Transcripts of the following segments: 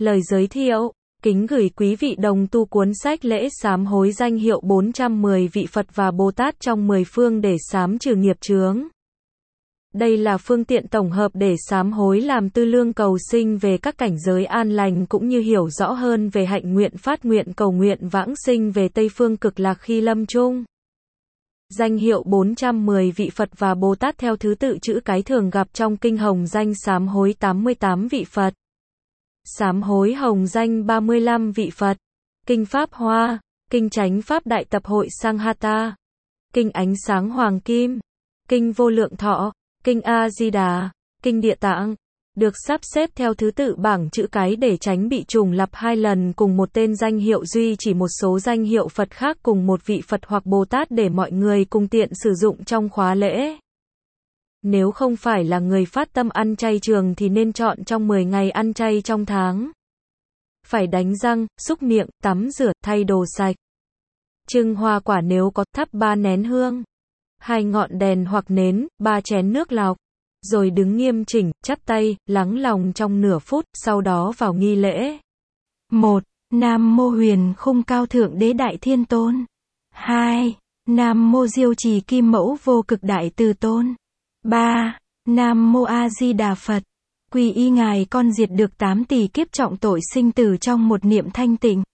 Lời giới thiệu. Kính gửi quý vị đồng tu cuốn sách lễ sám hối danh hiệu 410 vị Phật và Bồ Tát trong 10 phương để sám trừ nghiệp chướng. Đây là phương tiện tổng hợp để sám hối làm tư lương cầu sinh về các cảnh giới an lành cũng như hiểu rõ hơn về hạnh nguyện phát nguyện cầu nguyện vãng sinh về Tây phương cực lạc khi lâm chung. Danh hiệu 410 vị Phật và Bồ Tát theo thứ tự chữ cái thường gặp trong kinh Hồng Danh sám hối 88 vị Phật. Sám hối Hồng Danh 35 vị Phật. Kinh Pháp Hoa, Kinh Chánh Pháp Đại Tập Hội Sanghata, Kinh Ánh Sáng Hoàng Kim, Kinh Vô Lượng Thọ, Kinh A Di Đà, Kinh Địa Tạng, được sắp xếp theo thứ tự bảng chữ cái để tránh bị trùng lặp hai lần cùng một tên danh hiệu, duy chỉ một số danh hiệu Phật khác cùng một vị Phật hoặc Bồ Tát để mọi người cùng tiện sử dụng trong khóa lễ. Nếu không phải là người phát tâm ăn chay trường thì nên chọn trong 10 ngày ăn chay trong tháng. Phải đánh răng, súc miệng, tắm rửa, thay đồ sạch. Trưng hoa quả nếu có, thắp 3 nén hương, 2 ngọn đèn hoặc nến, 3 chén nước lọc. Rồi đứng nghiêm chỉnh, chắp tay, lắng lòng trong nửa phút, sau đó vào nghi lễ. 1. Nam Mô Huyền Khung Cao Thượng Đế Đại Thiên Tôn. 2. Nam Mô Diêu Trì Kim Mẫu Vô Cực Đại Từ Tôn. 3. Nam Mô A Di Đà Phật. Quy y Ngài con diệt được 8 tỷ kiếp trọng tội sinh tử trong một niệm thanh tịnh.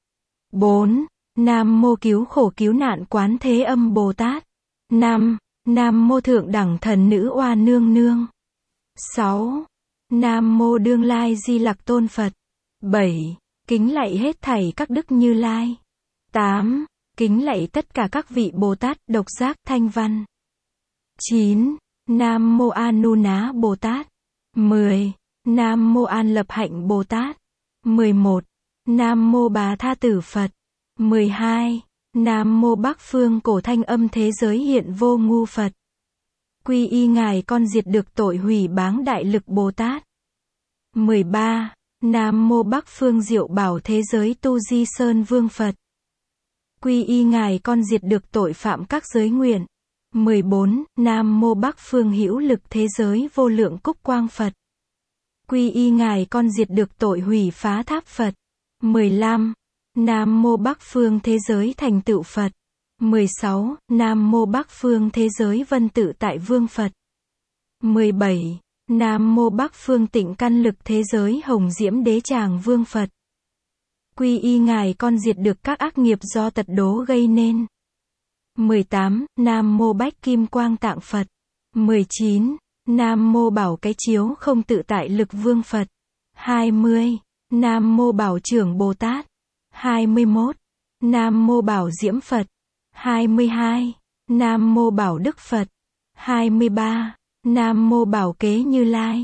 4. Nam Mô Cứu Khổ Cứu Nạn Quán Thế Âm Bồ Tát. 5. Nam Mô Thượng Đẳng Thần Nữ Oa Nương Nương. 6. Nam Mô Đương Lai Di Lặc Tôn Phật. 7. Kính lạy hết thảy các đức Như Lai. 8. Kính lạy tất cả các vị Bồ Tát, độc giác, thanh văn. 9. Nam Mô An Nu Ná Bồ Tát. 10. Nam Mô An Lập Hạnh Bồ Tát. 11. Nam Mô Bà Tha Tử Phật. 12. Nam Mô Bắc Phương Cổ Thanh Âm Thế Giới Hiện Vô Ngu Phật. Quy y Ngài con diệt được tội hủy báng Đại Lực Bồ Tát. 13. Nam Mô Bắc Phương Diệu Bảo Thế Giới Tu Di Sơn Vương Phật. Quy y Ngài con diệt được tội phạm các giới nguyện. 14. Nam Mô Bắc Phương Hữu Lực Thế Giới Vô Lượng Cúc Quang Phật. Quy y Ngài con diệt được tội hủy phá tháp Phật. 15. Nam Mô Bắc Phương Thế Giới Thành Tựu Phật. 16. Nam Mô Bắc Phương Thế Giới Vân Tự Tại Vương Phật. 17. Nam Mô Bắc Phương Tịnh Căn Lực Thế Giới Hồng Diễm Đế Tràng Vương Phật. Quy y Ngài con diệt được các ác nghiệp do tật đố gây nên. 18. Nam Mô Bách Kim Quang Tạng Phật. 19. Nam Mô Bảo Cái Chiếu Không Tự Tại Lực Vương Phật. 20. Nam Mô Bảo Trưởng Bồ Tát. 21. Nam Mô Bảo Diễm Phật. 22. Nam Mô Bảo Đức Phật. 23. Nam Mô Bảo Kế Như Lai.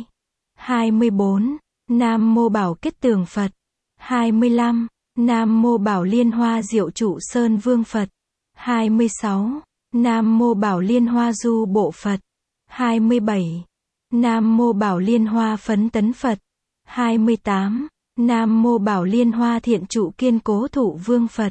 24. Nam Mô Bảo Kết Tường Phật. 25. Nam Mô Bảo Liên Hoa Diệu Trụ Sơn Vương Phật. 26. Nam Mô Bảo Liên Hoa Du Bộ Phật. 27. Nam Mô Bảo Liên Hoa Phấn Tấn Phật. 28. Nam Mô Bảo Liên Hoa Thiện Trụ Kiên Cố Thụ Vương Phật.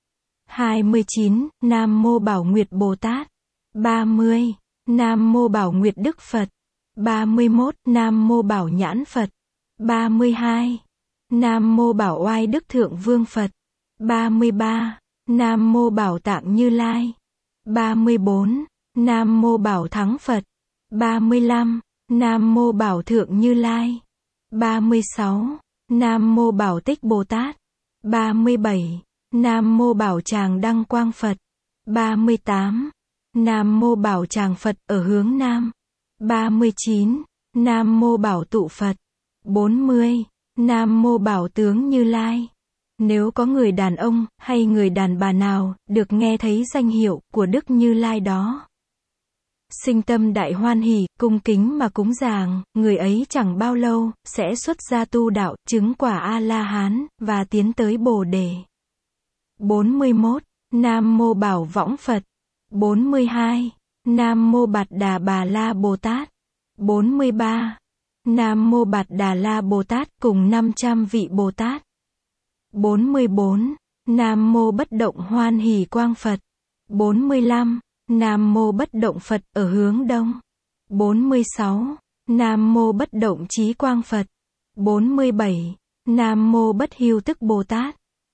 29. Nam Mô Bảo Nguyệt Bồ Tát. 30. Nam Mô Bảo Nguyệt Đức Phật. 31. Nam Mô Bảo Nhãn Phật. 32. Nam Mô Bảo Oai Đức Thượng Vương Phật. 33. Nam Mô Bảo Tạng Như Lai. 34. Nam Mô Bảo Thắng Phật. 35. Nam Mô Bảo Thượng Như Lai. 36. Nam Mô Bảo Tích Bồ Tát. 37. Nam Mô Bảo Tràng Đăng Quang Phật. 38. Nam Mô Bảo Tràng Phật ở hướng Nam. 39. Nam Mô Bảo Tụ Phật. 40. Nam Mô Bảo Tướng Như Lai. Nếu có người đàn ông hay người đàn bà nào được nghe thấy danh hiệu của Đức Như Lai đó, sinh tâm đại hoan hỉ, cung kính mà cúng dường, người ấy chẳng bao lâu sẽ xuất gia tu đạo, chứng quả A-la-hán và tiến tới Bồ đề. 41. Nam Mô Bảo Võng Phật. 42. Nam Mô Bạt Đà Bà La Bồ Tát. 43. Nam Mô Bạt Đà La Bồ Tát cùng 500 vị Bồ Tát. 44. Nam Mô Bất Động Hoan Hỷ Quang Phật. 45. Nam Mô Bất Động Phật ở hướng Đông. 46. Nam Mô Bất Động Trí Quang Phật. 47. Nam mô Bất Hưu Tức Bồ Tát.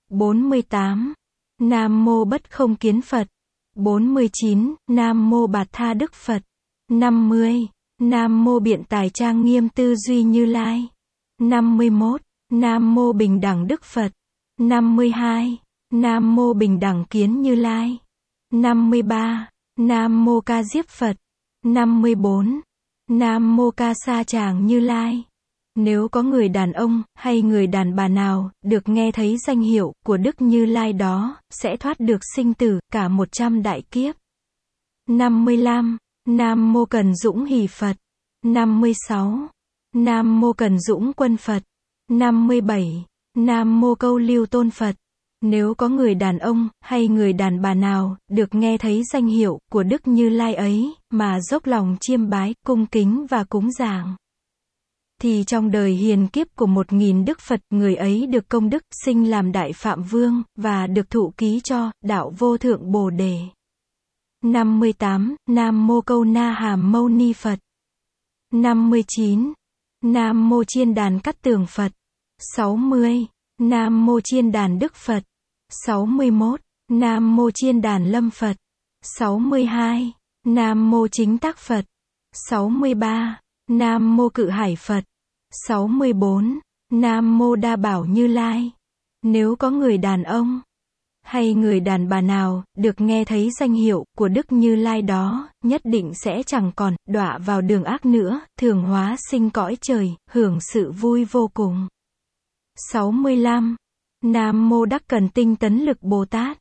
48. Nam mô Bất Không Kiến Phật. 49. Nam mô Bạt Tha Đức Phật. 50. Nam mô Biện Tài Trang Nghiêm Tư Duy Như Lai. 51. Nam mô Bình Đẳng Đức Phật. 52. Nam mô Bình Đẳng Kiến Như Lai. 53. Nam mô Ca Diếp Phật. 54. Nam mô Ca Sa Tràng Như Lai. Nếu có người đàn ông hay người đàn bà nào được nghe thấy danh hiệu của Đức Như Lai đó, sẽ thoát được sinh tử cả 100 đại kiếp. 55. Nam mô Cần Dũng Hỷ Phật. 56. Nam mô Cần Dũng Quân Phật. 57. Nam mô Câu Lưu Tôn Phật. Nếu có người đàn ông hay người đàn bà nào được nghe thấy danh hiệu của Đức Như Lai ấy mà dốc lòng chiêm bái, cung kính và cúng dường, thì trong đời hiền kiếp của 1000 Đức Phật, người ấy được công đức sinh làm Đại Phạm Vương và được thụ ký cho đạo Vô Thượng Bồ Đề. 58. Nam mô Câu Na Hàm Mâu Ni Phật. 59. Nam mô Chiên Đàn Cát Tường Phật. 60. Nam mô Chiên Đàn Đức Phật. 61. Nam mô Chiên Đàn Lâm Phật. 62. Nam mô Chính Tác Phật. 63. Nam mô Cự Hải Phật. 64. Nam mô Đa Bảo Như Lai. Nếu có người đàn ông hay người đàn bà nào được nghe thấy danh hiệu của Đức Như Lai đó, nhất định sẽ chẳng còn đọa vào đường ác nữa, thường hóa sinh cõi trời, hưởng sự vui vô cùng. 65. Nam mô Đắc Cần Tinh Tấn Lực Bồ Tát.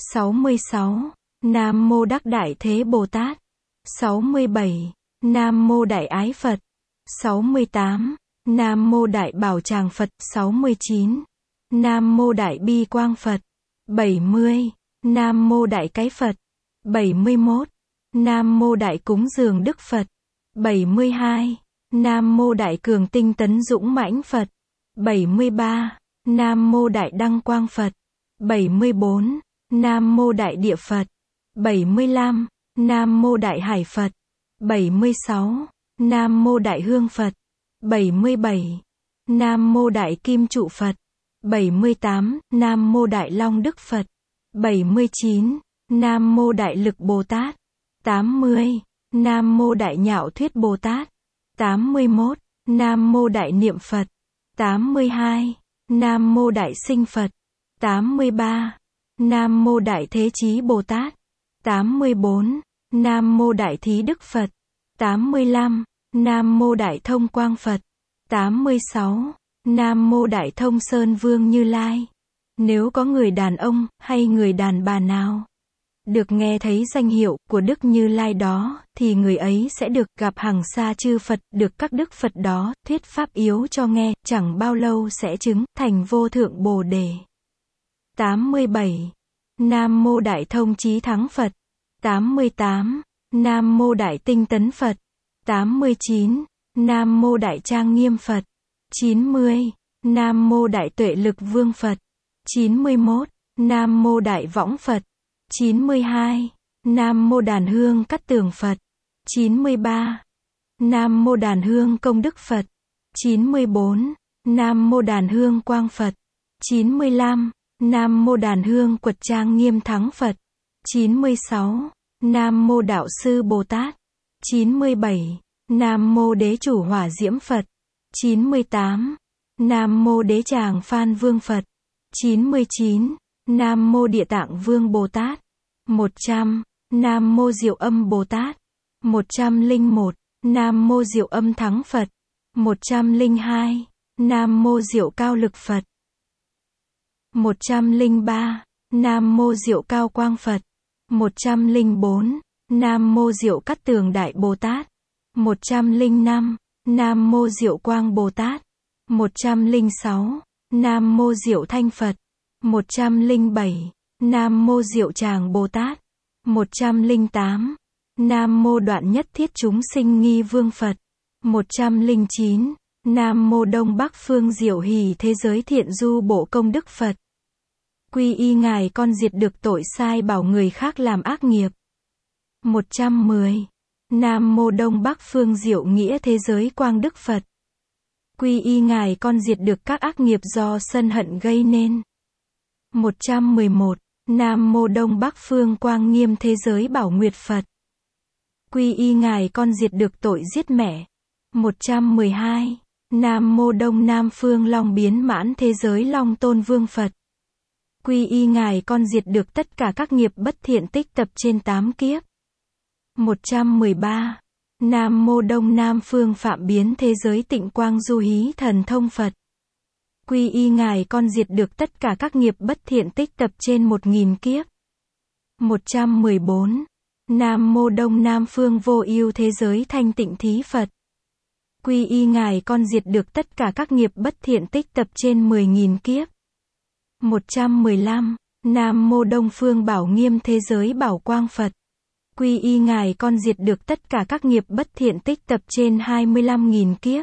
66. Nam mô Đắc Đại Thế Bồ Tát. 67. Nam mô Đại Ái Phật. 68. Nam mô Đại Bảo Tràng Phật. 69. Nam mô Đại Bi Quang Phật. 70. Nam mô Đại Cái Phật. 71. Nam mô Đại Cúng Dường Đức Phật. 72. Nam mô Đại Cường Tinh Tấn Dũng Mãnh Phật. 73. Nam mô Đại Đăng Quang Phật. 74. Nam mô Đại Địa Phật. 75. Nam mô Đại Hải Phật. 76. Nam mô Đại Hương Phật. 77. Nam mô Đại Kim Trụ Phật. 78. Nam mô Đại Long Đức Phật. 79. Nam mô Đại Lực Bồ Tát. 80. Nam mô Đại Nhạo Thuyết Bồ Tát. 81. Nam mô Đại Niệm Phật. 82. Nam mô Đại Sinh Phật. 83. Nam mô Đại Thế Chí Bồ Tát. 84. Nam mô Đại Thí Đức Phật. 85. Nam mô Đại Thông Quang Phật. 86. Nam mô Đại Thông Sơn Vương Như Lai. Nếu có người đàn ông hay người đàn bà nào được nghe thấy danh hiệu của Đức Như Lai đó, thì người ấy sẽ được gặp hằng sa chư Phật, được các Đức Phật đó thuyết pháp yếu cho nghe, chẳng bao lâu sẽ chứng thành Vô Thượng Bồ Đề. 87. Nam mô Đại Thông Chí Thắng Phật. 88. Nam mô Đại Tinh Tấn Phật. 89. Nam mô Đại Trang Nghiêm Phật. 90. Nam mô Đại Tuệ Lực Vương Phật. 91. Nam mô Đại Võng Phật. 92. Nam mô Đàn Hương Cát Tường Phật. 93. Nam mô Đàn Hương Công Đức Phật. 94. Nam mô Đàn Hương Quang Phật. 95. Nam mô Đàn Hương Quật Trang Nghiêm Thắng Phật. 96. Nam mô Đạo Sư Bồ Tát. 97. Nam mô Đế Chủ Hỏa Diễm Phật. 98. Nam mô Đế Tràng Phan Vương Phật. 99. Nam mô Địa Tạng Vương Bồ Tát. 100. Nam mô Diệu Âm Bồ Tát. 101. Nam mô Diệu Âm Thắng Phật. 102. Nam mô Diệu Cao Lực Phật. 103. Nam mô Diệu Cao Quang Phật. 104. Nam mô Diệu Cát Tường Đại Bồ Tát. 105. Nam mô Diệu Quang Bồ Tát. 106. Nam mô Diệu Thanh Phật. 107. Nam mô Diệu Tràng Bồ Tát. 108. Nam mô Đoạn Nhất Thiết Chúng Sinh Nghi Vương Phật. 109. Nam mô Đông Bắc Phương Diệu Hỷ Thế Giới Thiện Du Bộ Công Đức Phật. Quy y Ngài con diệt được tội sai bảo người khác làm ác nghiệp. 110. Nam mô Đông Bắc Phương Diệu Nghĩa Thế Giới Quang Đức Phật. Quy y Ngài con diệt được các ác nghiệp do sân hận gây nên. 111. Nam mô Đông Bắc Phương Quang Nghiêm Thế Giới Bảo Nguyệt Phật. Quy y Ngài con diệt được tội giết mẹ. 112. Nam mô Đông Nam Phương Long Biến Mãn Thế Giới Long Tôn Vương Phật. Quy y Ngài con diệt được tất cả các nghiệp bất thiện tích tập trên 8 kiếp. 113. Nam mô Đông Nam Phương Phạm Biến Thế Giới Tịnh Quang Du Hí Thần Thông Phật. Quy y Ngài con diệt được tất cả các nghiệp bất thiện tích tập trên 1000 kiếp. 114. Nam mô Đông Nam Phương Vô Ưu Thế Giới Thanh Tịnh Thí Phật. Quy y Ngài con diệt được tất cả các nghiệp bất thiện tích tập trên 10.000 kiếp. 115. Nam mô Đông Phương Bảo Nghiêm Thế Giới Bảo Quang Phật. Quy y Ngài con diệt được tất cả các nghiệp bất thiện tích tập trên 25.000 kiếp.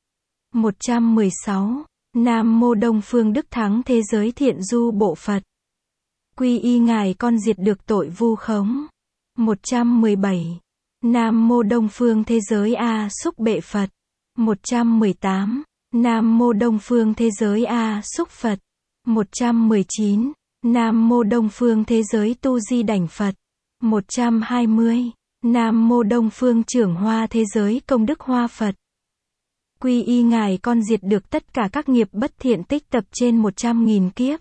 116. Nam mô Đông Phương Đức Thắng Thế Giới Thiện Du Bộ Phật. Quy y Ngài con diệt được tội vu khống. 117. Nam mô Đông Phương Thế Giới A Xúc Bệ Phật. 118. Nam mô Đông Phương Thế Giới A Xúc Phật. 119. Nam mô Đông Phương Thế Giới Tu Di Đảnh Phật. 120. Nam mô Đông Phương Trưởng Hoa Thế Giới Công Đức Hoa Phật. Quy y Ngài con diệt được tất cả các nghiệp bất thiện tích tập trên 100.000 kiếp.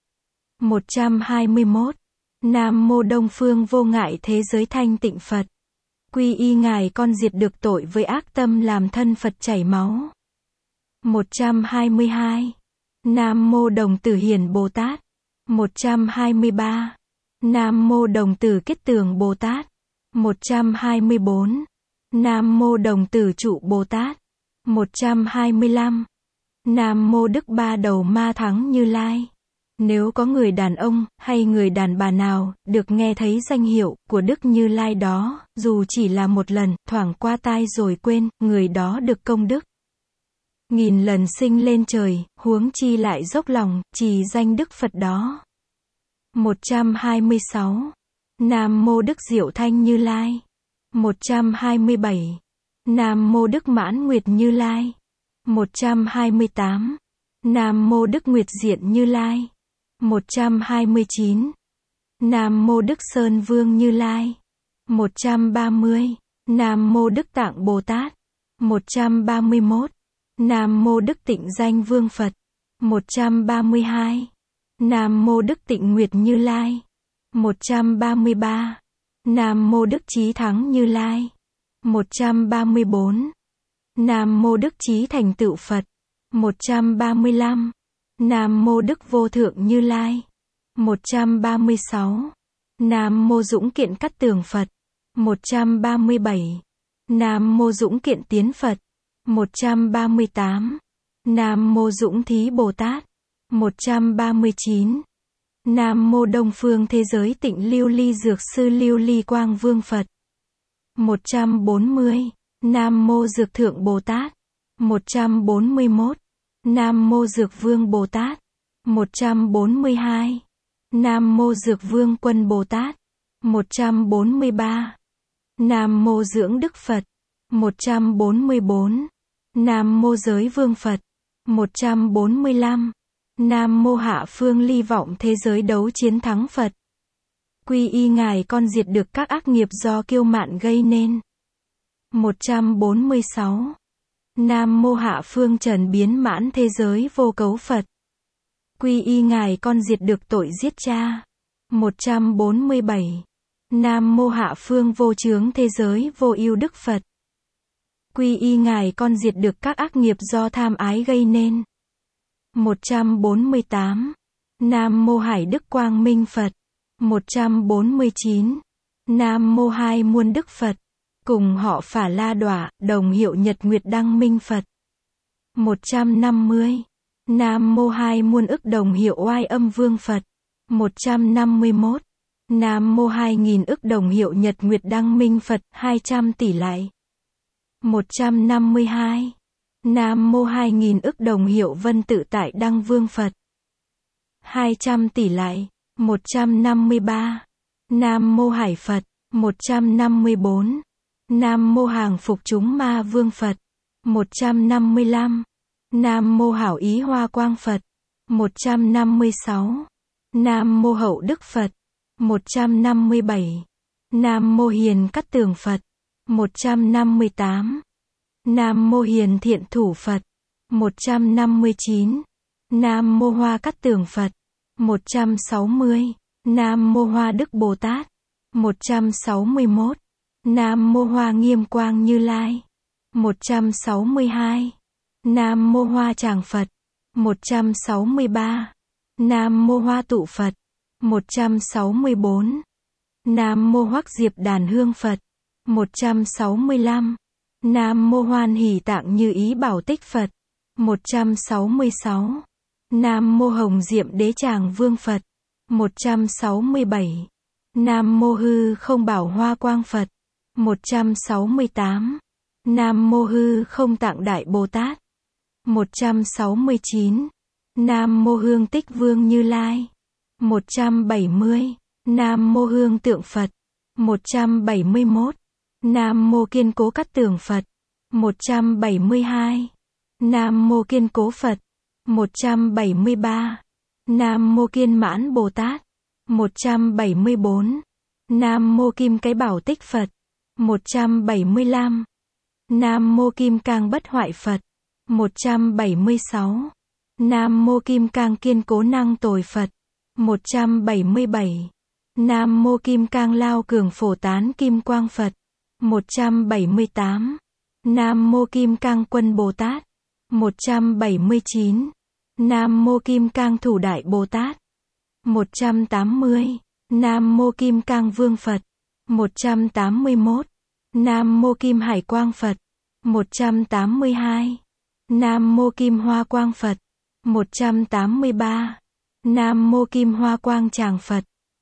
121. Nam mô Đông Phương Vô Ngại Thế Giới Thanh Tịnh Phật. Quy y Ngài con diệt được tội với ác tâm làm thân Phật chảy máu. 122. Nam mô Đồng Tử Hiển Bồ Tát. 123. Nam mô Đồng Tử Kết Tường Bồ Tát. 124. Nam mô Đồng Tử Trụ Bồ Tát. 125. Nam mô Đức Ba Đầu Ma Thắng Như Lai. Nếu có người đàn ông, hay người đàn bà nào, được nghe thấy danh hiệu của Đức Như Lai đó, dù chỉ là một lần, thoảng qua tai rồi quên, người đó được công đức 1000 lần sinh lên trời, huống chi lại dốc lòng, trì danh Đức Phật đó. 126. Nam mô Đức Diệu Thanh Như Lai. 127. Nam mô Đức Mãn Nguyệt Như Lai. 128. Nam mô Đức Nguyệt Diện Như Lai. 129. Nam mô Đức Sơn Vương Như Lai. 130. Nam mô Đức Tạng Bồ Tát. 131. Nam mô Đức Tịnh Danh Vương Phật. 132. Nam mô Đức Tịnh Nguyệt Như Lai. 133. Nam mô Đức Chí Thắng Như Lai. 134. Nam mô Đức Chí Thành Tựu Phật. 135. Nam mô Đức Vô Thượng Như Lai. 136. Nam mô Dũng Kiện Cát Tường Phật. 137. Nam mô Dũng Kiện Tiến Phật. 138. Nam mô Dũng Thí Bồ Tát. 139. Nam mô Đông Phương Thế Giới Tịnh Lưu Ly Dược Sư Lưu Ly Quang Vương Phật. 140. Nam mô Dược Thượng Bồ Tát. 141. Nam mô Dược Vương Bồ Tát. 142. Nam mô Dược Vương Quân Bồ Tát. 143. Nam mô Dưỡng Đức Phật. 144. Nam mô Giới Vương Phật. 145. Nam mô Hạ Phương Ly Vọng Thế Giới Đấu Chiến Thắng Phật. Quy y Ngài con diệt được các ác nghiệp do kiêu mạn gây nên. 146. Nam mô Hạ Phương Trần Biến Mãn Thế Giới Vô Cấu Phật. Quy y Ngài con diệt được tội giết cha. 147. Nam mô Hạ Phương Vô Chướng Thế Giới Vô Ưu Đức Phật. Quy y Ngài con diệt được các ác nghiệp do tham ái gây nên. 148. Nam mô Hải Đức Quang Minh Phật. 149. Nam mô Hai Muôn Đức Phật. Cùng họ Phả La Đọa, đồng hiệu Nhật Nguyệt Đăng Minh Phật. 150. Nam mô Hai Muôn Ức đồng hiệu Oai Âm Vương Phật. 151. Nam mô 2000 ức đồng hiệu Nhật Nguyệt Đăng Minh Phật, 200 tỷ lại. 152. Nam mô 2000 ức đồng hiệu Vân Tự Tại Đăng Vương Phật. 200 tỷ lại. 153. Nam mô Hải Phật. 154. Nam mô Hàng Phục Chúng Ma Vương Phật. 155. Nam mô Hảo Ý Hoa Quang Phật. 156. Nam mô Hậu Đức Phật. 157. Nam mô Hiền Cát Tường Phật. 158. Nam mô Hiền Thiện Thủ Phật. 159. Nam mô Hoa Cát Tường Phật. 160. Nam mô Hoa Đức Bồ Tát. 161. Nam mô Hoa Nghiêm Quang Như Lai. 162. Nam mô Hoa Tràng Phật. 163. Nam mô Hoa Tụ Phật. 164. Nam mô Hoắc Diệp Đàn Hương Phật. 165. Nam mô Hoan Hỷ Tạng Như Ý Bảo Tích Phật. 166. Nam mô Hồng Diệm Đế Tràng Vương Phật. 167. Nam mô Hư Không Bảo Hoa Quang Phật. 168. Nam mô Hư Không Tạng Đại Bồ Tát. 169. Nam mô Hương Tích Vương Như Lai. 170. Nam mô Hương Tượng Phật. 171. Nam mô Kiên Cố Cát Tường Phật. 172. Nam mô Kiên Cố Phật. 173. Nam mô Kiên Mãn Bồ Tát. 174. Nam mô Kim Cái Bảo Tích Phật. 175. Nam mô Kim Cang Bất Hoại Phật. 176. Nam mô Kim Cang Kiên Cố Năng Tồi Phật. 177. Nam mô Kim Cang Lao Cường Phổ Tán Kim Quang Phật. 178. Nam mô Kim Cang Quân Bồ Tát. 179. Nam mô Kim Cang Thủ Đại Bồ Tát. 180. Nam mô Kim Cang Vương Phật. 181. Nam mô Kim Hải Quang Phật. 182. Nam mô Kim Hoa Quang Phật. 183. Nam mô Kim Hoa Quang Tràng Phật.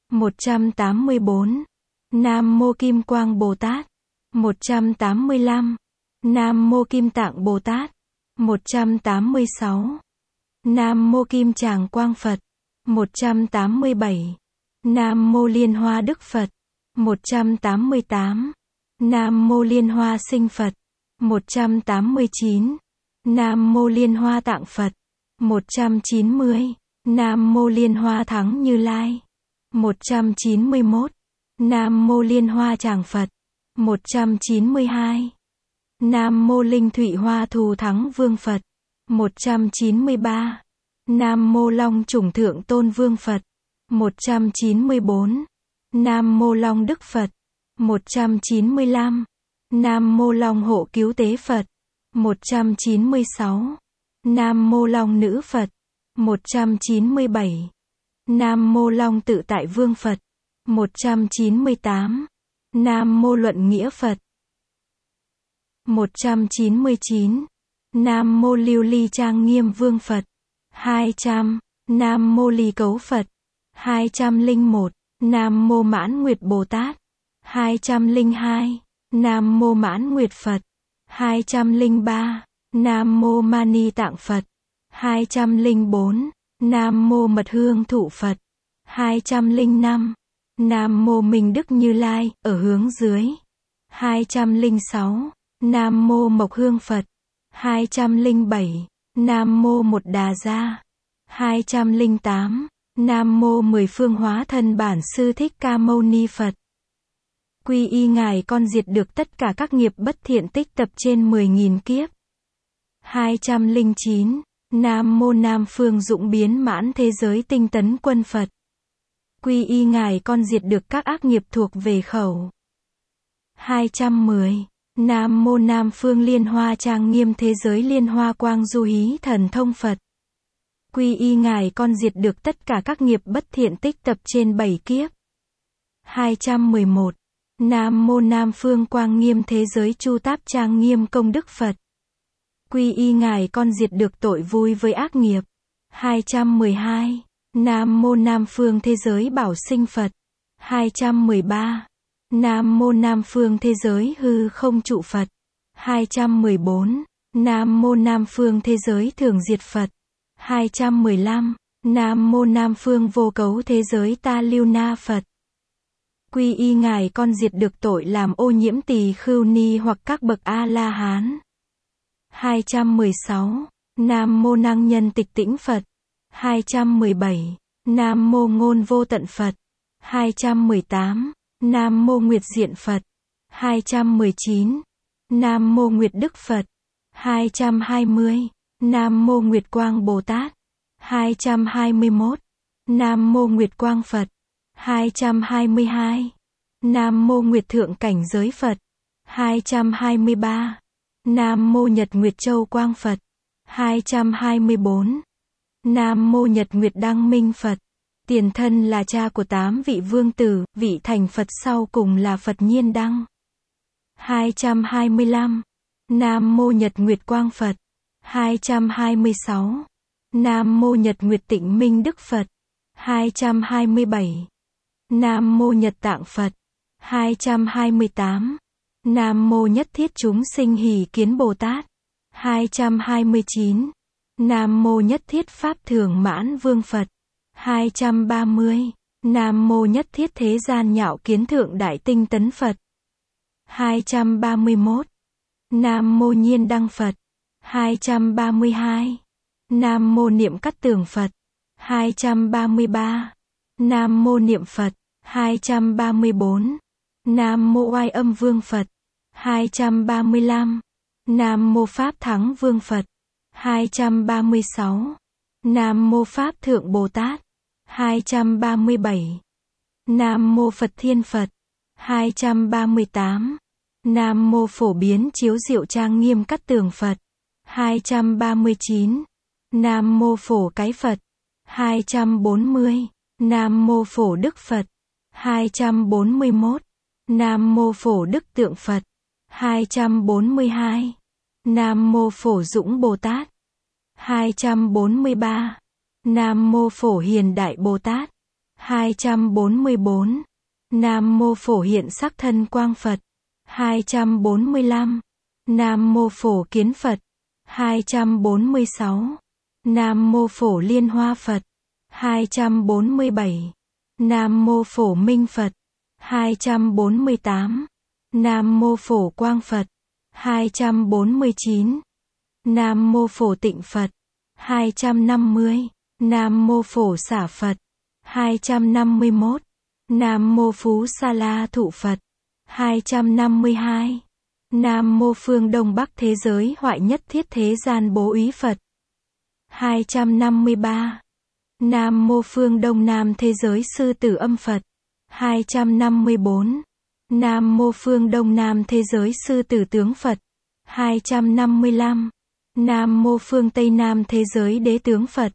184. Nam mô Kim Quang Bồ Tát. 185. Nam mô Kim Tạng Bồ Tát. 186. Nam mô Kim Tràng Quang Phật. 187. Nam mô Liên Hoa Đức Phật. 188. Nam mô Liên Hoa Sinh Phật. 189. Nam mô Liên Hoa Tạng Phật. 190. Nam mô Liên Hoa Thắng Như Lai. 191. Nam mô Liên Hoa Tràng Phật. 192. Nam mô Linh Thụy Hoa Thù Thắng Vương Phật. 193. Nam mô Long Chủng Thượng Tôn Vương Phật. 194. Nam mô Long Đức Phật. 195. Nam mô Long Hộ Cứu Tế Phật. 196. Nam mô Long Nữ Phật. 197. Nam mô Long Tự Tại Vương Phật. 198. Nam mô Luận Nghĩa Phật. 199. Nam mô Lưu Ly Trang Nghiêm Vương Phật. 200. Nam mô Ly Cấu Phật. 201. Nam mô Mãn Nguyệt Bồ Tát. 202. Nam mô Mãn Nguyệt Phật. 203. Nam mô Mani Tạng Phật. 204. Nam mô Mật Hương Thụ Phật. 205. Nam mô Minh Đức Như Lai, ở hướng dưới. 206. Nam mô Mộc Hương Phật. 207. Nam mô Một Đà Gia. 208. Nam mô Mười Phương Hóa Thân Bản Sư Thích Ca Mâu Ni Phật. Quy y Ngài con diệt được tất cả các nghiệp bất thiện tích tập trên 10.000 kiếp. 209. Nam mô Nam Phương Dũng Biến Mãn Thế Giới Tinh Tấn Quân Phật. Quy y Ngài con diệt được các ác nghiệp thuộc về khẩu. 210. Nam mô Nam Phương Liên Hoa Trang Nghiêm Thế Giới Liên Hoa Quang Du Hí Thần Thông Phật. Quy y Ngài con diệt được tất cả các nghiệp bất thiện tích tập trên 7 kiếp. 211. Nam mô Nam Phương Quang Nghiêm Thế Giới Chu Táp Trang Nghiêm Công Đức Phật. Quy y Ngài con diệt được tội vui với ác nghiệp. 212. Nam mô Nam Phương Thế Giới Bảo Sinh Phật. 213. Nam mô Nam Phương Thế Giới Hư Không Trụ Phật. 214. Nam mô Nam Phương Thế Giới Thường Diệt Phật. 215. Nam mô Nam Phương Vô Cấu Thế Giới Ta Lưu Na Phật. Quy y Ngài con diệt được tội làm ô nhiễm tỳ khưu ni hoặc các bậc A-la-hán. 216. Nam mô Năng Nhân Tịch Tĩnh Phật. 217. Nam mô Ngôn Vô Tận Phật. 218. Nam mô Nguyệt Diện Phật. 219. Nam mô Nguyệt Đức Phật. 220. Nam mô Nguyệt Quang Bồ Tát. 221. Nam mô Nguyệt Quang Phật. 222. Nam mô Nguyệt Thượng Cảnh Giới Phật. 223. Nam mô Nhật Nguyệt Châu Quang Phật. 224. Nam mô Nhật Nguyệt Đăng Minh Phật. Tiền thân là cha của 8 vị vương tử, vị thành Phật sau cùng là Phật Nhiên Đăng. 225. Nam mô Nhật Nguyệt Quang Phật. 226. Nam mô Nhật Nguyệt Tịnh Minh Đức Phật. 227. Nam mô Nhật Tạng Phật. 228. Nam mô Nhất Thiết Chúng Sinh Hỷ Kiến Bồ Tát. 229. Nam mô Nhất Thiết Pháp Thường Mãn Vương Phật. 230. Nam mô Nhất Thiết Thế Gian Nhạo Kiến Thượng Đại Tinh Tấn Phật. 231. Nam mô Nhiên Đăng Phật. 232. Nam mô Niệm Cắt Tường Phật. 233. Nam mô Niệm Phật. 234. Nam mô Oai Âm Vương Phật. 235. Nam mô Pháp Thắng Vương Phật. 236. Nam mô Pháp Thượng Bồ Tát. 237. Nam mô Phật Thiên Phật. 238. Nam mô Phổ Biến Chiếu Diệu Trang Nghiêm Cắt Tường Phật. 239. Nam mô Phổ Cái Phật. 240. Nam mô Phổ Đức Phật. 241. Nam mô Phổ Đức Tượng Phật. 242. Nam mô Phổ Dũng Bồ Tát. 243. Nam mô Phổ Hiền Đại Bồ Tát. 244. Nam mô Phổ Hiện Sắc Thân Quang Phật. 245. Nam mô Phổ Kiến Phật. 246. Nam mô Phổ Liên Hoa Phật. 247. Nam mô Phổ Minh Phật. 248. Nam mô Phổ Quang Phật. 249. Nam mô Phổ Tịnh Phật. 250. Nam mô Phổ Xả Phật. 251. Nam mô Phú Sa La Thụ Phật. 252. Nam mô Phương Đông Bắc Thế Giới Hoại Nhất Thiết Thế Gian Bố Úy Phật. 253. Nam mô Phương Đông Nam Thế Giới Sư Tử Âm Phật. 254. Nam mô Phương Đông Nam Thế Giới Sư Tử Tướng Phật. 255. Nam mô Phương Tây Nam Thế Giới Đế Tướng Phật.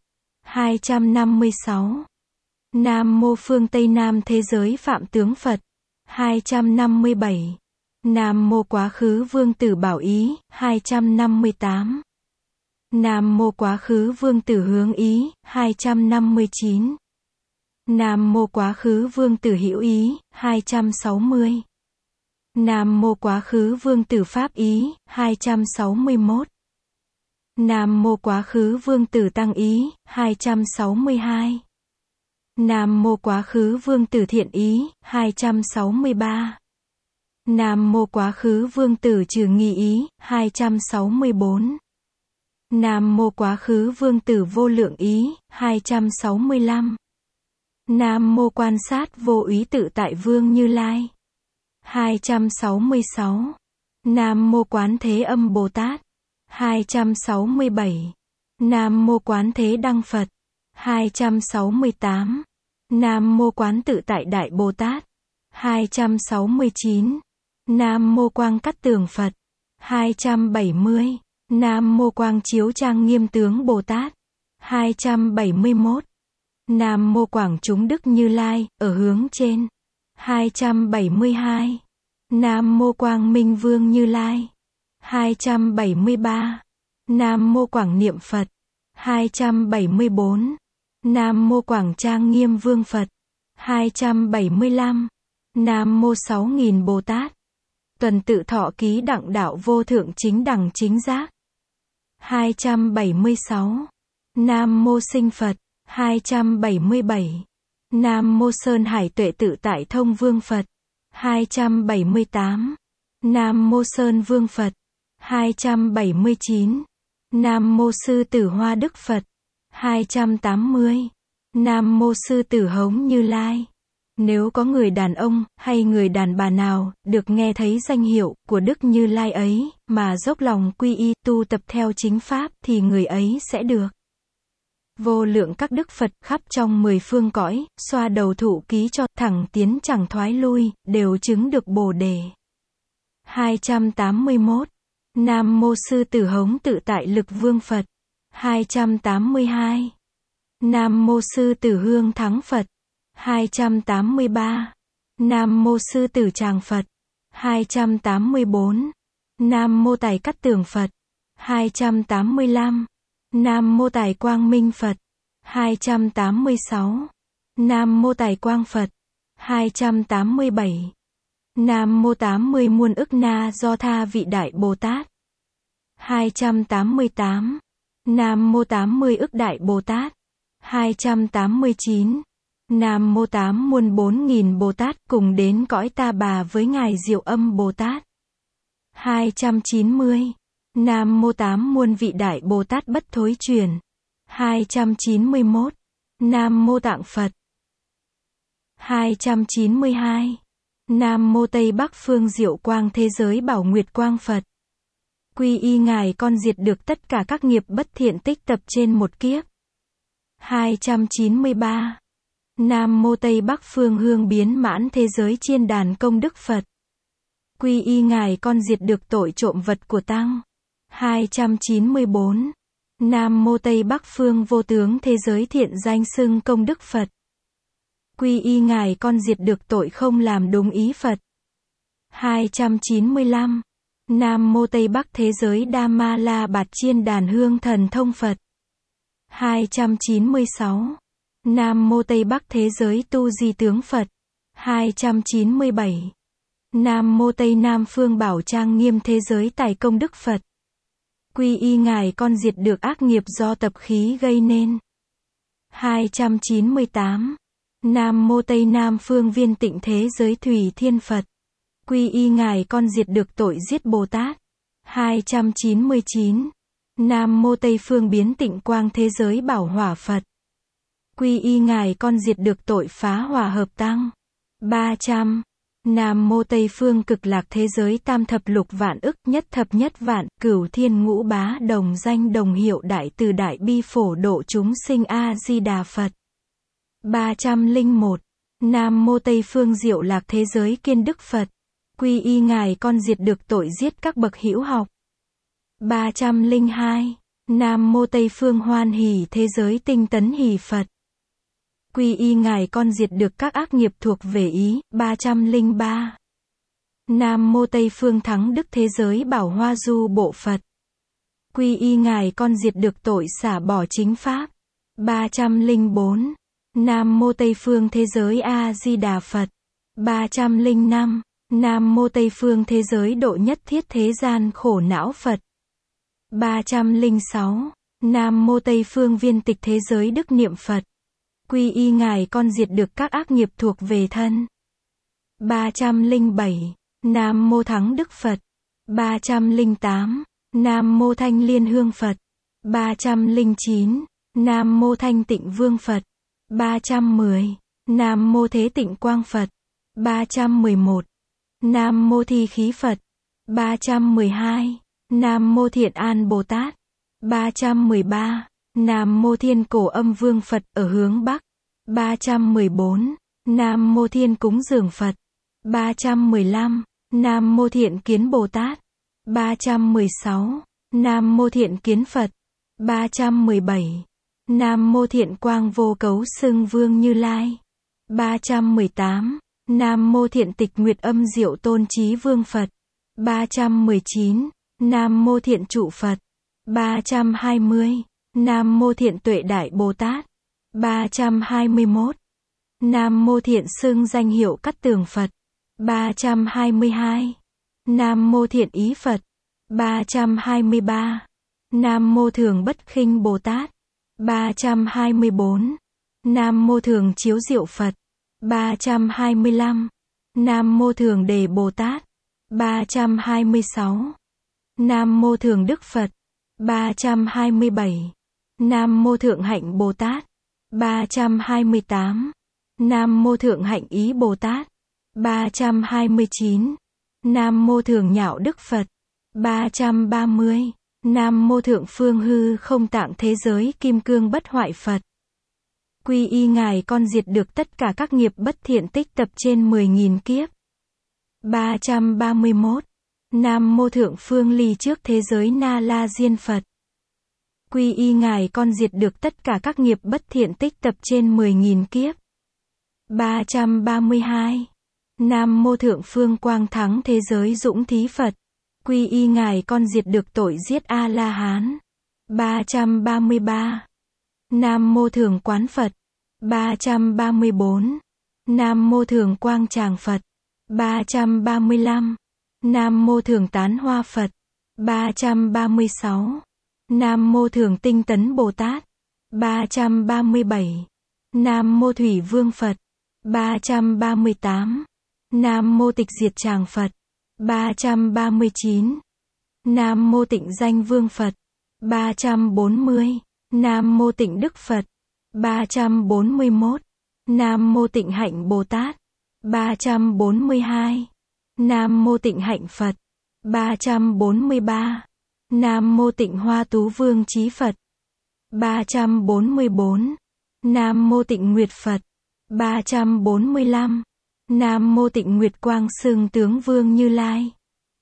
256. Nam mô Phương Tây Nam Thế Giới Phạm Tướng Phật. 257. Nam mô Quá Khứ Vương Tử Bảo Ý. 258. Nam mô Quá Khứ Vương Tử Hướng Ý. 259. Nam mô Quá Khứ Vương Tử Hữu Ý. 260. Nam mô Quá Khứ Vương Tử Pháp Ý. 261. Nam mô Quá Khứ Vương Tử Tăng Ý. 262. Nam mô Quá Khứ Vương Tử Thiện Ý. 263. Nam mô Quá Khứ Vương Tử Trừ Nghi Ý. 264. Nam mô Quá Khứ Vương Tử Vô Lượng Ý. 265. Nam mô Quan Sát Vô Úy Tự Tại Vương Như Lai. 266. Nam mô Quán Thế Âm Bồ Tát. 267. Nam mô Quán Thế Đăng Phật. 268. Nam mô Quán Tự Tại Đại Bồ Tát. 269. Nam mô Quang Cắt Tường Phật. 270. Nam mô Quang Chiếu Trang Nghiêm Tướng Bồ Tát. 271. Nam mô Quảng Chúng Đức Như Lai, ở hướng trên. 272. Nam mô Quang Minh Vương Như Lai. 273. Nam mô Quảng Niệm Phật. 274. Nam mô Quảng Trang Nghiêm Vương Phật. 275. Nam mô 6000 Bồ Tát. Tuần tự thọ ký đặng đạo vô thượng chính đẳng chính giác. 276. Nam mô Sinh Phật. 277. Nam mô Sơn Hải Tuệ Tự Tại Thông Vương Phật. 278. Nam mô Sơn Vương Phật. 279. Nam Mô Sư Tử Hoa Đức Phật. 280. Nam Mô Sư Tử Hống Như Lai. Nếu có người đàn ông, hay người đàn bà nào, được nghe thấy danh hiệu của Đức Như Lai ấy, mà dốc lòng quy y, tu tập theo chính pháp, thì người ấy sẽ được vô lượng các đức Phật khắp trong 10 phương cõi, xoa đầu thụ ký cho, thẳng tiến chẳng thoái lui, đều chứng được Bồ Đề. 281. Nam Mô Sư Tử Hống Tự Tại Lực Vương Phật. 282. Nam Mô Sư Tử Hương Thắng Phật. 283. Nam Mô Sư Tử Tràng Phật. 284. Nam Mô Tài Cát Tường Phật. 285. Nam Mô Tài Quang Minh Phật. 286. Nam Mô Tài Quang Phật. 287. Nam Mô 80 muôn ức na do tha vị Đại Bồ Tát. 288. Nam Mô 80 ức Đại Bồ Tát. 289. Nam Mô 8 muôn 4.000 Bồ Tát cùng đến cõi Ta Bà với Ngài Diệu Âm Bồ Tát. 290. Nam Mô 8 muôn vị Đại Bồ Tát bất thối chuyển. 291. Nam Mô Tạng Phật. 292. Nam Mô Tây Bắc Phương Diệu Quang Thế Giới Bảo Nguyệt Quang Phật. Quy y Ngài con diệt được tất cả các nghiệp bất thiện tích tập trên một kiếp. 293. Nam Mô Tây Bắc Phương Hương Biến Mãn Thế Giới Chiên Đàn Công Đức Phật. Quy y Ngài con diệt được tội trộm vật của Tăng. 294. Nam Mô Tây Bắc Phương Vô Tướng Thế Giới Thiện Danh Xưng Công Đức Phật. Quy y Ngài con diệt được tội không làm đúng ý Phật. 295. Nam Mô Tây Bắc Thế Giới Đa Ma La Bạt Chiên Đàn Hương Thần Thông Phật. 296. Nam Mô Tây Bắc Thế Giới Tu Di Tướng Phật. 297. Nam Mô Tây Nam Phương Bảo Trang Nghiêm Thế Giới Tài Công Đức Phật. Quy y Ngài con diệt được ác nghiệp do tập khí gây nên. 298. Nam Mô Tây Nam Phương Viên Tịnh Thế Giới Thủy Thiên Phật. Quy y Ngài con diệt được tội giết Bồ Tát. 299. Nam Mô Tây Phương Biến Tịnh Quang Thế Giới Bảo Hỏa Phật. Quy y Ngài con diệt được tội phá hòa hợp tăng. 300. Nam Mô Tây Phương Cực Lạc Thế Giới Tam Thập Lục Vạn Ức Nhất Thập Nhất Vạn Cửu Thiên Ngũ Bá Đồng Danh Đồng Hiệu Đại Từ Đại Bi Phổ Độ Chúng Sinh A Di Đà Phật. 301. Nam Mô Tây Phương Diệu Lạc Thế Giới Kiên Đức Phật. Quy y Ngài con diệt được tội giết các bậc hữu học. 302. Nam Mô Tây Phương Hoan Hỷ Thế Giới Tinh Tấn Hỷ Phật. Quy y Ngài con diệt được các ác nghiệp thuộc về ý. 303. Nam Mô Tây Phương Thắng Đức Thế Giới Bảo Hoa Du Bộ Phật. Quy y Ngài con diệt được tội xả bỏ chính pháp. 304. Nam Mô Tây Phương Thế Giới A Di Đà Phật. 305. Nam Mô Tây Phương Thế Giới Độ Nhất Thiết Thế Gian Khổ Não Phật. 306. Nam Mô Tây Phương Viên Tịch Thế Giới Đức Niệm Phật. Quy y Ngài con diệt được các ác nghiệp thuộc về thân. 307. Nam Mô Thắng Đức Phật. 308. Nam Mô Thanh Liên Hương Phật. 309. Nam Mô Thanh Tịnh Vương Phật. 310. Nam Mô Thế Tịnh Quang Phật. 311. Nam Mô Thi Khí Phật. 312. Nam Mô Thiện An Bồ Tát. 313. Nam Mô Thiên Cổ Âm Vương Phật ở hướng Bắc. 314. Nam Mô Thiên Cúng Dường Phật. 315. Nam Mô Thiện Kiến Bồ Tát. 316. Nam Mô Thiện Kiến Phật. 317. Nam Mô Thiện Quang Vô Cấu Xưng Vương Như Lai. 318. Nam Mô Thiện Tịch Nguyệt Âm Diệu Tôn Trí Vương Phật. 319. Nam Mô Thiện Trụ Phật. 320. Nam Mô Thiện Tuệ Đại Bồ Tát. 321. Nam Mô Thiện Xưng Danh Hiệu Cát Tường Phật. 322. Nam Mô Thiện Ý Phật. 323. Nam Mô Thường Bất Khinh Bồ Tát. 324. Nam Mô Thường Chiếu Diệu Phật. 325. Nam Mô Thường Đề Bồ Tát. 326. Nam Mô Thường Đức Phật. 327. Nam Mô Thượng Hạnh Bồ Tát. 328. Nam Mô Thượng Hạnh Ý Bồ Tát. 329. Nam Mô Thường Nhạo Đức Phật. 330. Nam Mô Thượng Phương Hư Không Tạng Thế Giới Kim Cương Bất Hoại Phật. Quy y Ngài con diệt được tất cả các nghiệp bất thiện tích tập trên 10.000 kiếp. 331. Nam Mô Thượng Phương Ly Trước Thế Giới Na La Diên Phật. Quy y Ngài con diệt được tất cả các nghiệp bất thiện tích tập trên 10.000 kiếp. 332. Nam Mô Thượng Phương Quang Thắng Thế Giới Dũng Thí Phật. Quy y Ngài con diệt được tội giết A-la-hán. 333. Nam Mô Thường Quán Phật. 334. Nam Mô Thường Quang Tràng Phật. 335. Nam Mô Thường Tán Hoa Phật. 336. Nam Mô Thường Tinh Tấn Bồ Tát. 337. Nam Mô Thủy Vương Phật. 338. Nam Mô Tịch Diệt Tràng Phật. 339. Nam Mô Tịnh Danh Vương Phật. 340. Nam Mô Tịnh Đức Phật. 341. Nam Mô Tịnh Hạnh Bồ Tát. 342. Nam Mô Tịnh Hạnh Phật. 343. Nam Mô Tịnh Hoa Tú Vương Chí Phật. 344. Nam Mô Tịnh Nguyệt Phật. 345. Nam Mô Tịnh Nguyệt Quang Xưng Tướng Vương Như Lai.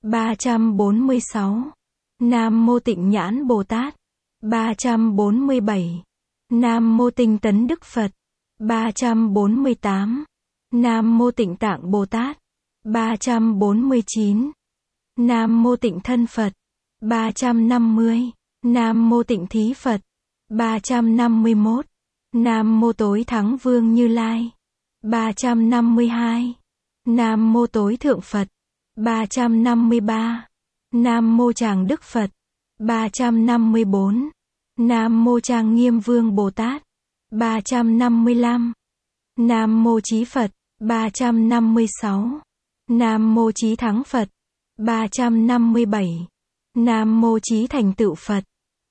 346. Nam Mô Tịnh Nhãn Bồ Tát. 347. Nam Mô Tinh Tấn Đức Phật. 348. Nam Mô Tịnh Tạng Bồ Tát. 349. Nam Mô Tịnh Thân Phật. 350. Nam Mô Tịnh Thí Phật. 351. Nam Mô Tối Thắng Vương Như Lai. 352. Nam Mô Tối Thượng Phật. 353. Nam Mô Tràng Đức Phật. 354. Nam Mô Trang Nghiêm Vương Bồ Tát. 355. Nam Mô Chí Phật. 356. Nam Mô Chí Thắng Phật. 357. Nam Mô Chí Thành Tựu Phật.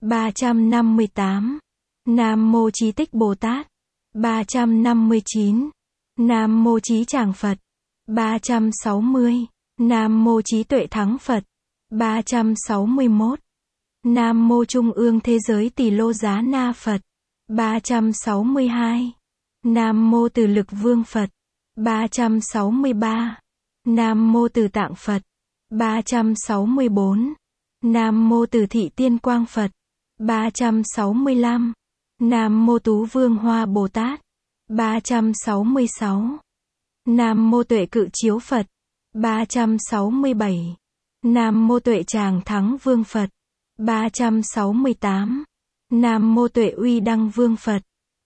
358. Nam Mô Chí Tích Bồ Tát. 359. Nam Mô Chí Tràng Phật. 360. Nam Mô Chí Tuệ Thắng Phật. 361. Nam Mô Trung ương Thế Giới Tỳ Lô Giá Na Phật. 362. Nam Mô Từ Lực Vương Phật. 363. Nam Mô Từ Tạng Phật. 364. Nam Mô Từ Thị Tiên Quang Phật. 365. Nam Mô Tú Vương Hoa Bồ Tát. 366. Nam Mô Tuệ Cự Chiếu Phật. 367. Nam Mô Tuệ Tràng Thắng Vương Phật. 368. Nam Mô Tuệ Uy Đăng Vương Phật.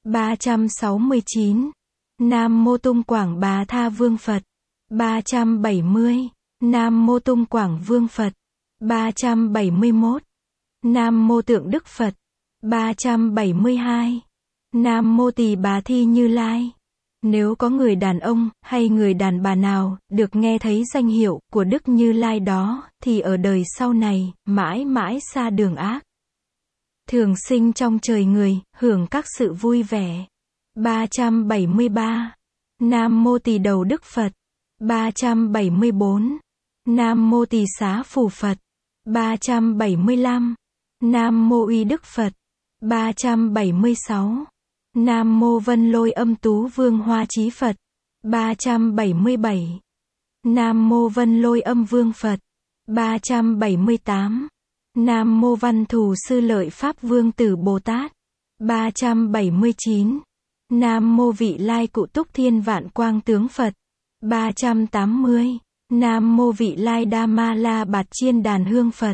369. Nam Mô Tung Quảng Bá Tha Vương Phật. 370. Nam Mô Tung Quảng Vương Phật. 371. Nam Mô Tượng Đức Phật. 372. Nam Mô Tỳ Bà Thi Như Lai. Nếu có người đàn ông, hay người đàn bà nào, được nghe thấy danh hiệu của Đức Như Lai đó, thì ở đời sau này, mãi mãi xa đường ác. Thường sinh trong trời người, hưởng các sự vui vẻ. 373. Nam Mô Tỳ Đầu Đức Phật. 374. Nam Mô Tỳ Xá Phù Phật. 375. Nam Mô Uy Đức Phật. 376. Nam Mô Vân Lôi Âm Tú Vương Hoa Chí Phật. 377. Nam Mô Vân Lôi Âm Vương Phật. 378. Nam Mô Văn Thù Sư Lợi Pháp Vương Tử Bồ Tát. 379. Nam Mô Vị Lai Cụ Túc Thiên Vạn Quang Tướng Phật. 380. Nam Mô Vị Lai Đa Ma La Bạt Chiên Đàn Hương Phật.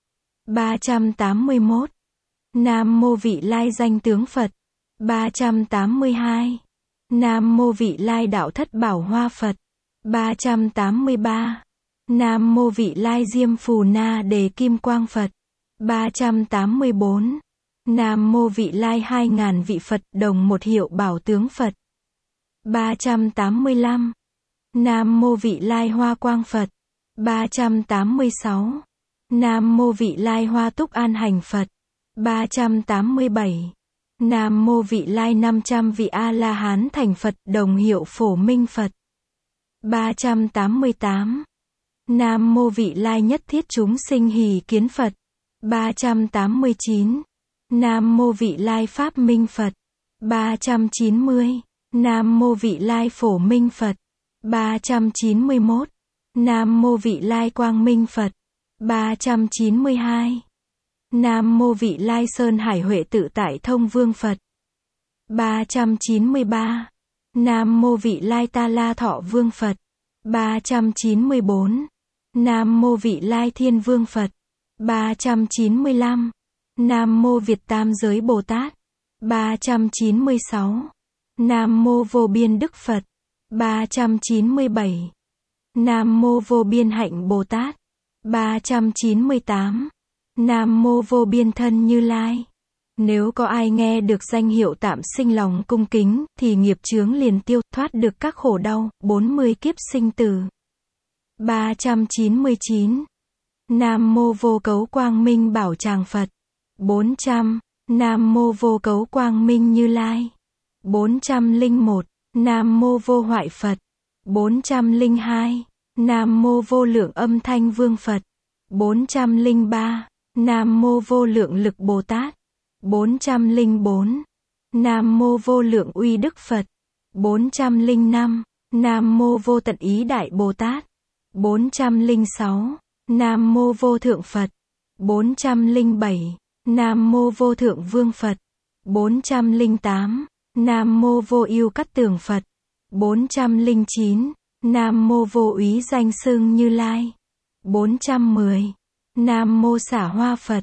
381. Nam Mô Vị Lai Danh Tướng Phật. 382. Nam Mô Vị Lai Đạo Thất Bảo Hoa Phật. 383. Nam Mô Vị Lai Diêm Phù Na Đề Kim Quang Phật. 384. Nam Mô Vị Lai 2000 vị Phật đồng một hiệu bảo tướng Phật. 385. Nam Mô Vị Lai Hoa Quang Phật. 386. Nam Mô Vị Lai Hoa Túc An Hành Phật. 387. Nam Mô Vị Lai 500 vị A-la-hán thành Phật, đồng hiệu Phổ Minh Phật. 388. Nam Mô Vị Lai Nhất Thiết Chúng Sinh Hỷ Kiến Phật. 389. Nam Mô Vị Lai Pháp Minh Phật. 390. Nam Mô Vị Lai Phổ Minh Phật. 391. Nam Mô Vị Lai Quang Minh Phật. 392. Nam Mô Vị Lai Sơn Hải Huệ Tự Tại Thông Vương Phật. 393. Nam Mô Vị Lai Ta La Thọ Vương Phật. 394. Nam Mô Vị Lai Thiên Vương Phật. 395. Nam Mô Việt Tam Giới Bồ Tát. 396. Nam Mô Vô Biên Đức Phật. 397. Nam Mô Vô Biên Hạnh Bồ Tát. 398. Nam Mô Vô Biên Thân Như Lai. Nếu có ai nghe được danh hiệu tạm sinh lòng cung kính, thì nghiệp chướng liền tiêu, thoát được các khổ đau, 40 kiếp sinh tử. 399. Nam Mô Vô Cấu Quang Minh Bảo Tràng Phật. 400. Nam Mô Vô Cấu Quang Minh Như Lai. 401. Nam Mô Vô Hoại Phật. 402. Nam Mô Vô Lượng Âm Thanh Vương Phật. 403. Nam Mô Vô Lượng Lực Bồ Tát. 404. Nam Mô Vô Lượng Uy Đức Phật. 405. Nam Mô Vô Tận Ý Đại Bồ Tát. 406. Nam Mô Vô Thượng Phật. 407. Nam Mô Vô Thượng Vương Phật. 408. Nam Mô Vô Ưu Cắt Tường Phật. 409. Nam Mô Vô Úy Danh Xưng Như Lai. 410. Nam Mô Xả Hoa Phật.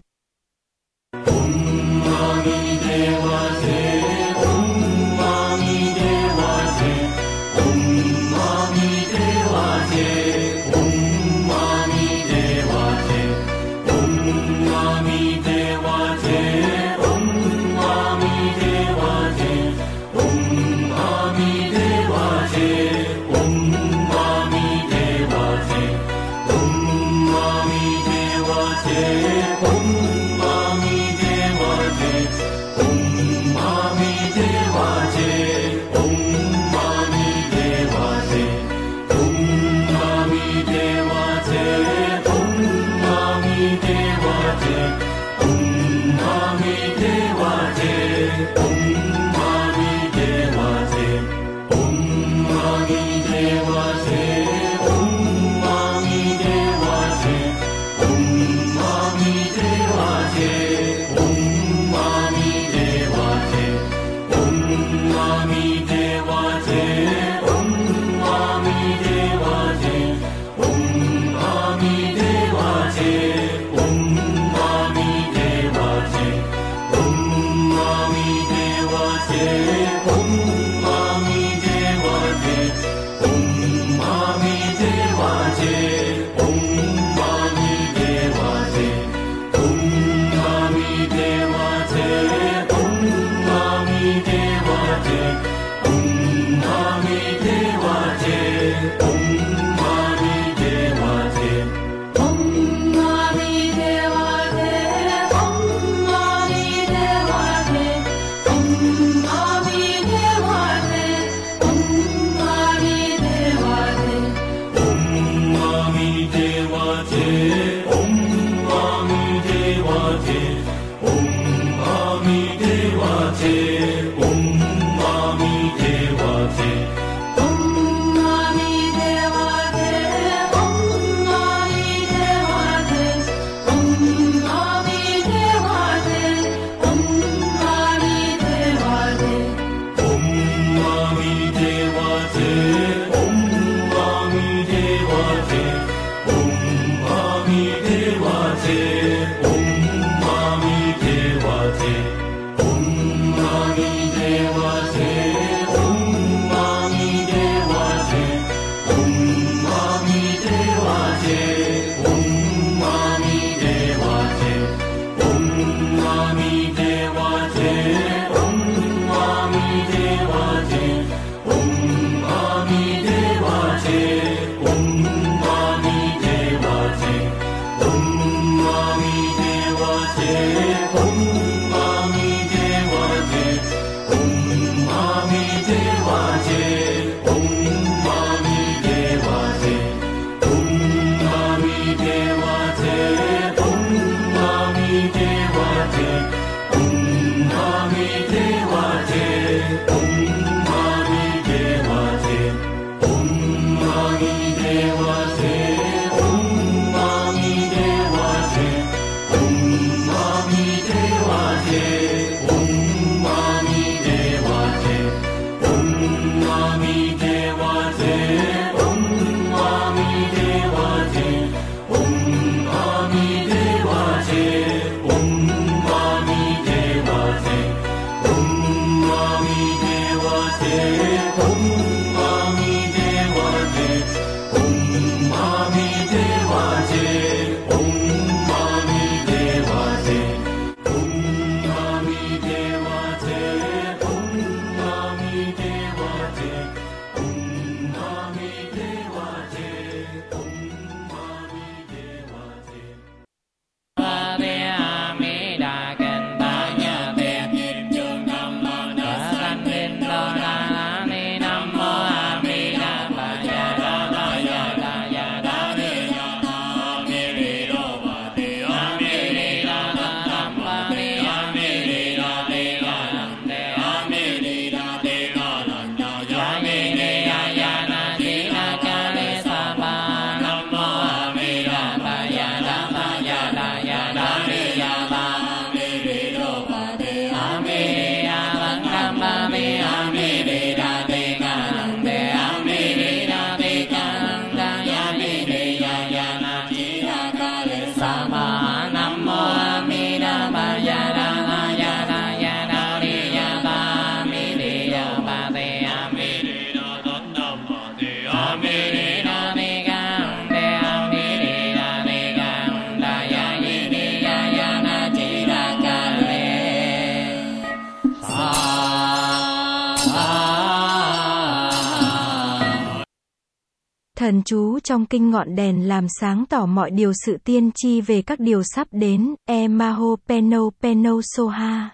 Thần chú trong kinh ngọn đèn làm sáng tỏ mọi điều sự tiên tri về các điều sắp đến. E Maho Peno Peno Soha.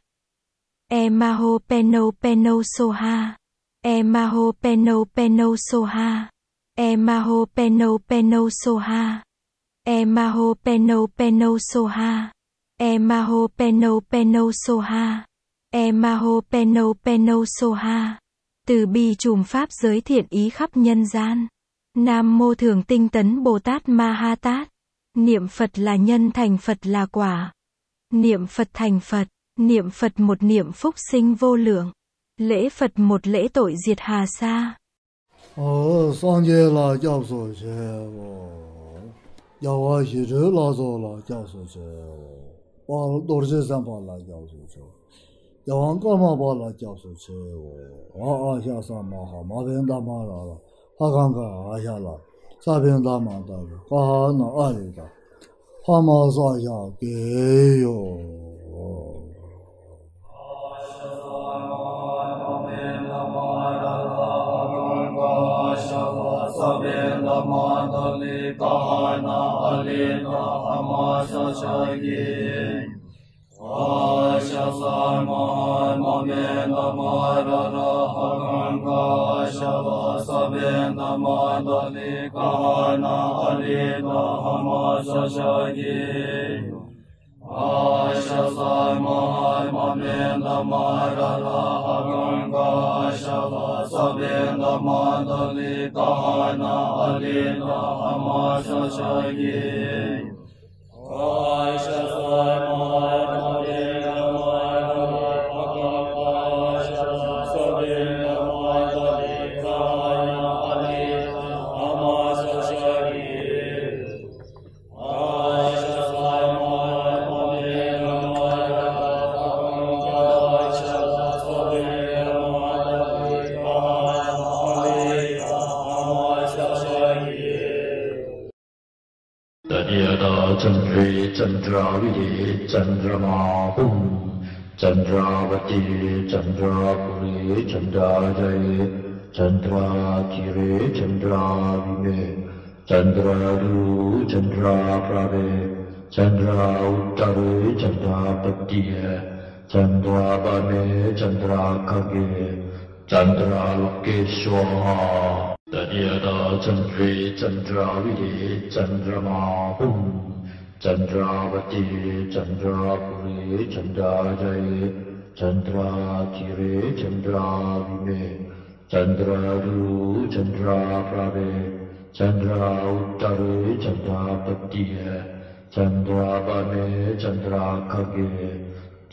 E Maho Peno Peno Soha. E Maho Peno Peno Soha. E Maho Peno Peno Soha. E Maho Peno Peno Soha. E Maho Peno Peno Soha. E Maho Peno Peno Soha. Từ bi trùm pháp giới thiện ý khắp nhân gian. Nam mô Thường Tinh Tấn Bồ Tát Ma Ha Tát. Niệm Phật là nhân, thành Phật là quả. Niệm Phật thành Phật. Niệm Phật một niệm phúc sinh vô lượng. Lễ Phật một lễ tội diệt hà sa. Sang chế là giáo sư chế giáo hóa sĩ rứ là dô là giáo sư chế bà đổ chế sản bà là giáo sư chế giáo hóa cơ mà bà là giáo sư chế á xa sa ma ha ma biến đa ma ra là ha kháng cả á xa là sa biến đa ma đa là ha ha na á lì đa ha ma sa xa kế yo Sabenda mandali kahana alina hamasa shagi Asha sarmahan mamena marana hakanga shava Sabenda mandali kahana alina hamasa shagi Asha sarmahan mamena marana hakanga shava Sabenda mandali kahana alina hamasa shagi Asha sarmahan mamena marana hakanga shava Sabenda mandali kahana alina hamasa shagi Asha sarmahan mamena marana hakanga shava Sabenda mandali kahana alina hamasa shagi Tadiyada Chandri Chandravidi Chandramahum Chandravati Chandrapuri Chandrajaye Chandrakire Chandravime Chandradu Chandraprave Chandra Uttare Chandrapatiye Chandrabane Chandrakage Chandralokeswaha Tadiyada Chandri Chandravidi Chandramahum Chandravati Chandrapuri Chandrajaye Chandrakire Chandravime Chandradu Chandraprave Chandra Uttare Chandrapatiye Chandrabane Chandrakage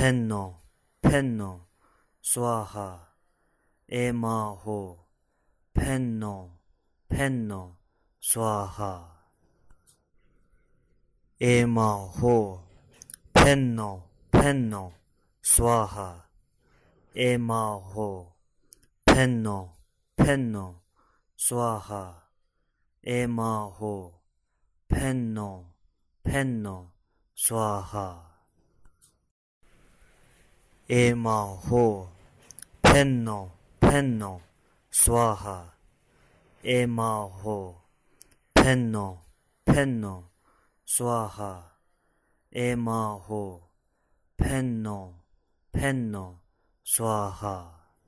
penno, penno, swaha. Emaho, penno, penno, swaha. Emaho, penno, penno, swaha. Emaho, penno, penno, swaha. Emaho, penno, penno, swaha. Emaho, penno, penno, swaha. Emaho, penno, penno, swaha. Emaho, penno, penno, swaha.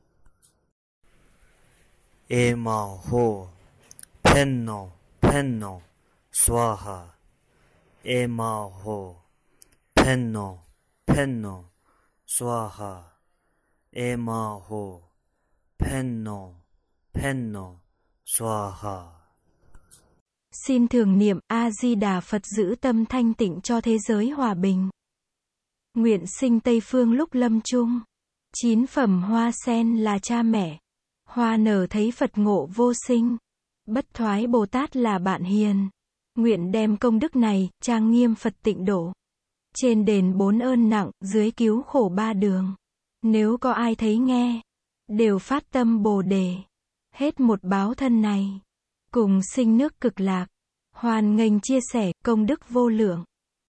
Emaho, penno, penno, swaha. Emaho, penno, penno, swaha. Emaho, penno, penno, swaha. Xin thường niệm A-di-đà Phật giữ tâm thanh tịnh cho thế giới hòa bình. Nguyện sinh Tây Phương lúc lâm chung. 9 phẩm hoa sen là cha mẹ. Hoa nở thấy Phật ngộ vô sinh. Bất thoái Bồ Tát là bạn hiền. Nguyện đem công đức này, trang nghiêm Phật tịnh độ. Trên đền 4 ơn nặng, dưới cứu khổ 3 đường. Nếu có ai thấy nghe, đều phát tâm Bồ Đề. Hết một báo thân này. Cùng sinh nước cực lạc. Hoan nghênh chia sẻ, công đức vô lượng.